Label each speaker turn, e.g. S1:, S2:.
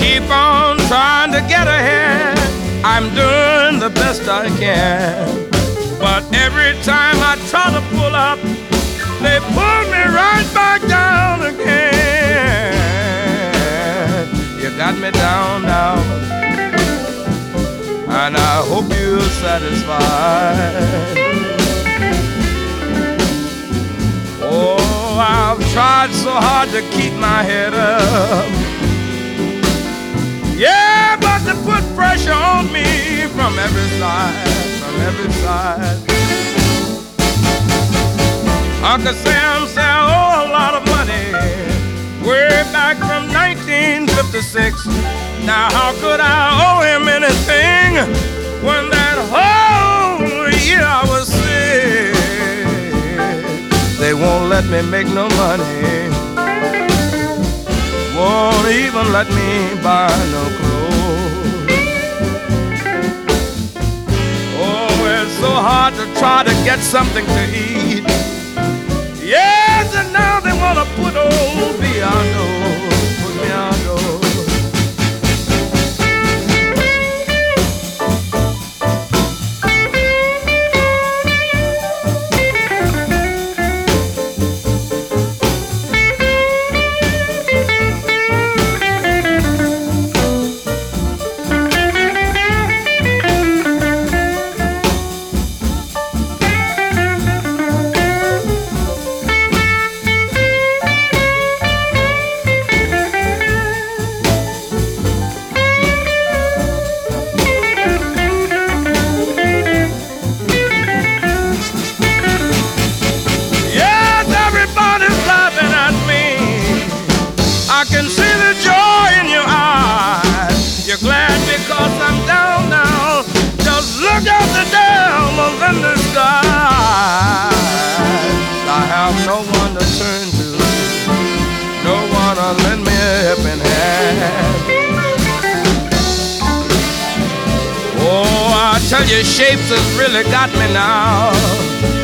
S1: keep on trying to get ahead. I'm doing the best I can. But every time I try to pull up, they pull me right back down again. You got me down now, and I hope you're satisfied. Oh, I've tried so hard to keep my head up. Yeah, but they put pressure on me from every side, from every side. Uncle Sam said, oh, a lot of money, way back from 1956. Now how could I owe him anything when that whole year I was sick? They won't let me make no money, won't even let me buy no clothes. Oh, it's so hard to try to get something to eat. Yes, and now they want to put old me on those, put me on those. I can see the joy in your eyes. You're glad because I'm down now. Just look at the diamonds in the sky. I have no one to turn to, no one to lend me a helping hand. Oh, I tell you, Shapes has really got me now.